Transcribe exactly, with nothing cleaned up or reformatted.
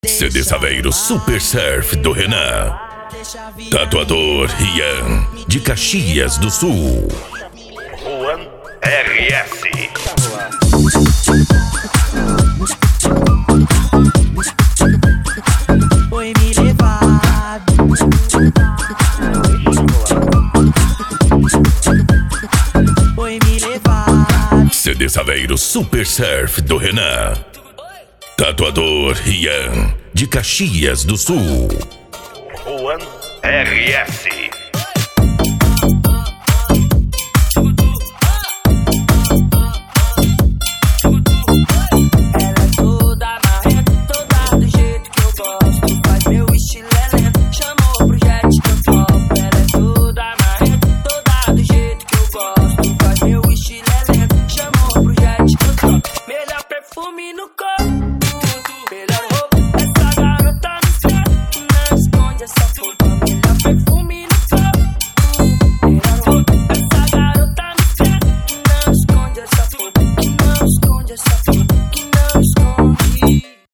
C D Saveiro Super Surf do Renan. Tatuador Ian, de Caxias do Sul. Juan R S. Foi me levar. Foi me levar. C D Saveiro Super Surf do Renan. Tatuador Ian, de Caxias do Sul. Juan R S.